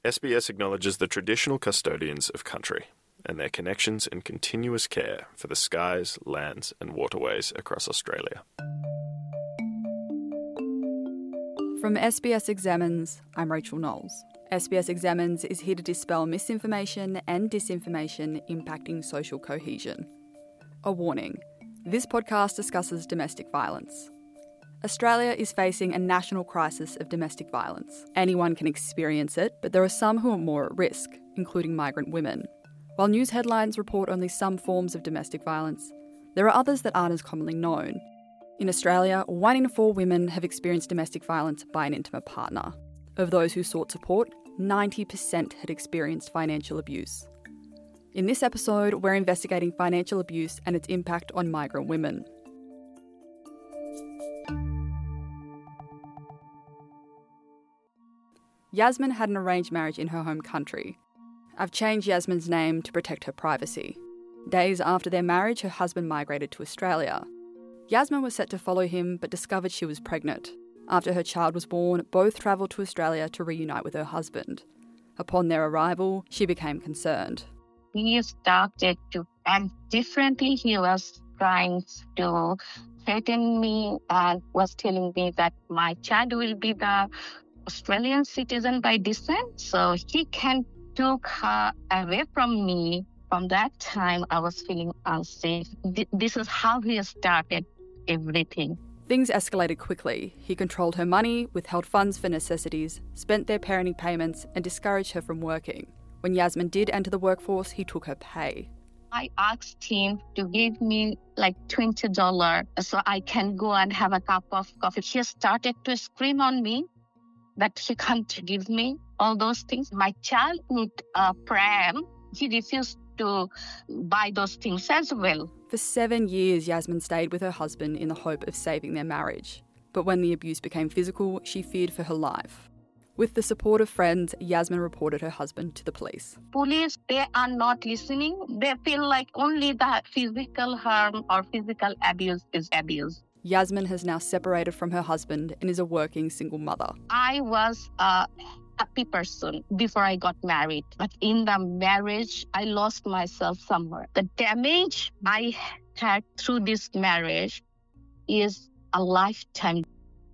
SBS acknowledges the traditional custodians of country and their connections and continuous care for the skies, lands and waterways across Australia. From SBS Examines, I'm Rachel Knowles. SBS Examines is here to dispel misinformation and disinformation impacting social cohesion. A warning, this podcast discusses domestic violence. Australia is facing a national crisis of domestic violence. Anyone can experience it, but there are some who are more at risk, including migrant women. While news headlines report only some forms of domestic violence, there are others that aren't as commonly known. In Australia, 1 in 4 women have experienced domestic violence by an intimate partner. Of those who sought support, 90% had experienced financial abuse. In this episode, we're investigating financial abuse and its impact on migrant women. Yasmin had an arranged marriage in her home country. I've changed Yasmin's name to protect her privacy. Days after their marriage, her husband migrated to Australia. Yasmin was set to follow him, but discovered she was pregnant. After her child was born, both travelled to Australia to reunite with her husband. Upon their arrival, she became concerned. He started to act differently. He was trying to threaten me and was telling me that my child will be the Australian citizen by descent, so he can took her away from me. From that time, I was feeling unsafe. This is how he started everything. Things escalated quickly. He controlled her money, withheld funds for necessities, spent their parenting payments, and discouraged her from working. When Yasmin did enter the workforce, he took her pay. I asked him to give me like $20 so I can go and have a cup of coffee. He started to scream on me that he can't give me all those things. My childhood pram, he refused to buy those things as well. For 7 years, Yasmin stayed with her husband in the hope of saving their marriage. But when the abuse became physical, she feared for her life. With the support of friends, Yasmin reported her husband to the police. Police, they are not listening. They feel like only the physical harm or physical abuse is abuse. Yasmin has now separated from her husband and is a working single mother. I was a happy person before I got married. But in the marriage, I lost myself somewhere. The damage I had through this marriage is a lifetime.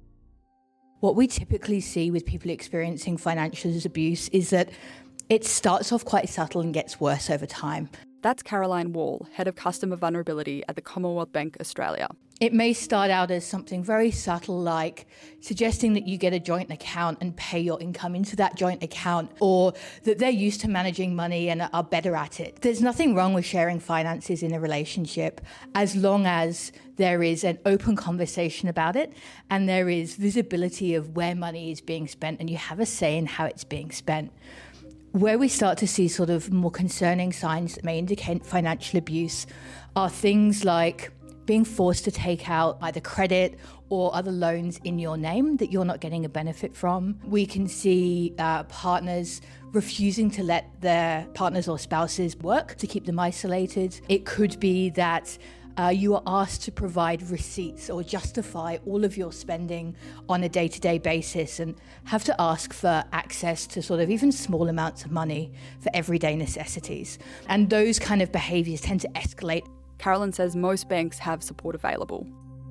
What we typically see with people experiencing financial abuse is that it starts off quite subtle and gets worse over time. That's Caroline Wall, Head of Customer Vulnerability at the Commonwealth Bank Australia. It may start out as something very subtle, like suggesting that you get a joint account and pay your income into that joint account, or that they're used to managing money and are better at it. There's nothing wrong with sharing finances in a relationship as long as there is an open conversation about it and there is visibility of where money is being spent and you have a say in how it's being spent. Where we start to see sort of more concerning signs that may indicate financial abuse are things like being forced to take out either credit or other loans in your name that you're not getting a benefit from. We can see partners refusing to let their partners or spouses work to keep them isolated. It could be that you are asked to provide receipts or justify all of your spending on a day-to-day basis and have to ask for access to sort of even small amounts of money for everyday necessities. And those kind of behaviours tend to escalate. Carolyn says most banks have support available.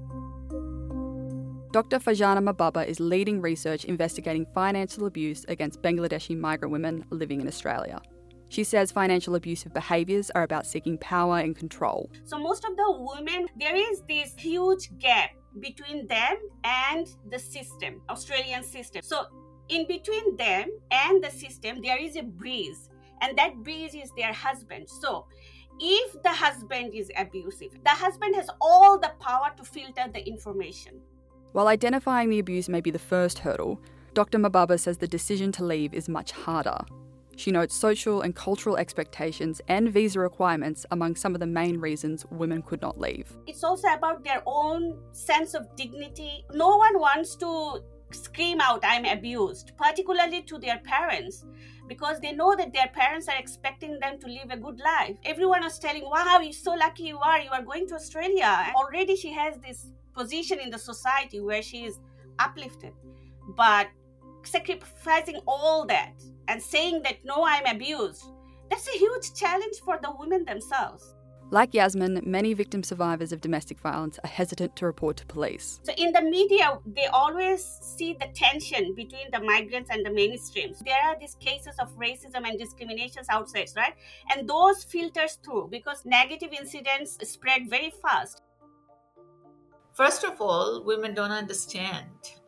Dr. Farjana Mahbubba is leading research investigating financial abuse against Bangladeshi migrant women living in Australia. She says financial abusive behaviours are about seeking power and control. So most of the women, there is this huge gap between them and the system, Australian system. So in between them and the system, there is a breeze, and that breeze is their husband. So if the husband is abusive, the husband has all the power to filter the information. While identifying the abuse may be the first hurdle, Dr. Mahbubba says the decision to leave is much harder. She notes social and cultural expectations and visa requirements among some of the main reasons women could not leave. It's also about their own sense of dignity. No one wants to scream out, "I'm abused," particularly to their parents, because they know that their parents are expecting them to live a good life. Everyone is telling, "Wow, you're so lucky you are going to Australia." And already she has this position in the society where she is uplifted. But sacrificing all that and saying that, no, I'm abused, that's a huge challenge for the women themselves. Like Yasmin, many victim survivors of domestic violence are hesitant to report to police. So in the media, they always see the tension between the migrants and the mainstreams. There are these cases of racism and discriminations outside, right? And those filters through because negative incidents spread very fast. First of all, women don't understand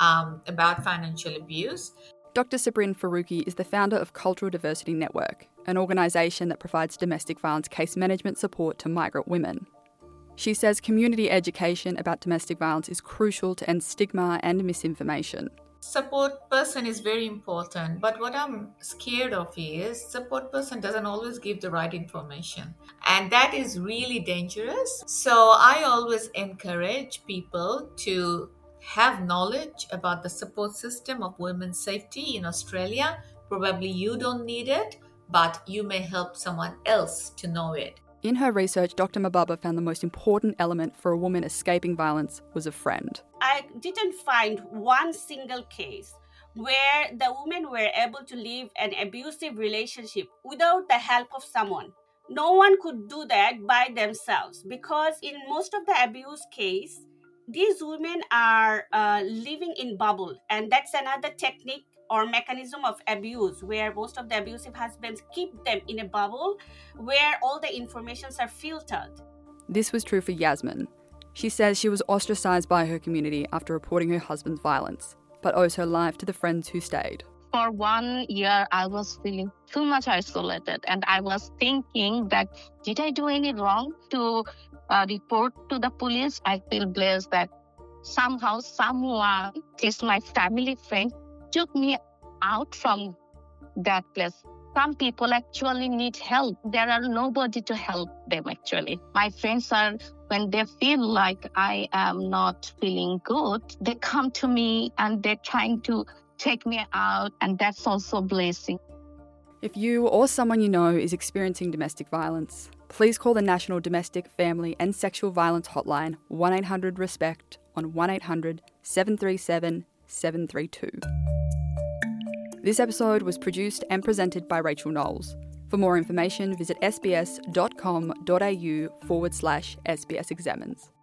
about financial abuse. Dr. Sabrin Faruqi is the founder of Cultural Diversity Network, an organisation that provides domestic violence case management support to migrant women. She says community education about domestic violence is crucial to end stigma and misinformation. Support person is very important, but what I'm scared of is support person doesn't always give the right information, and that is really dangerous. So I always encourage people to have knowledge about the support system of women's safety in Australia. Probably you don't need it, but you may help someone else to know it. In her research, Dr. Mababa found the most important element for a woman escaping violence was a friend. I didn't find one single case where the women were able to leave an abusive relationship without the help of someone. No one could do that by themselves because in most of the abuse case, these women are living in bubble, and that's another technique or mechanism of abuse where most of the abusive husbands keep them in a bubble where all the informations are filtered. This was true for Yasmin. She says she was ostracised by her community after reporting her husband's violence, but owes her life to the friends who stayed. For 1 year, I was feeling too much isolated, and I was thinking that, did I do any wrong to report to the police? I feel blessed that somehow someone, is my family friend, took me out from that place. Some people actually need help. There are nobody to help them actually. My friends are, when they feel like I am not feeling good, they come to me and they're trying to take me out, and that's also a blessing. If you or someone you know is experiencing domestic violence, please call the National Domestic, Family and Sexual Violence Hotline 1-800-RESPECT on 1-800-737-732. This episode was produced and presented by Rachel Knowles. For more information, visit sbs.com.au/SBS Examines.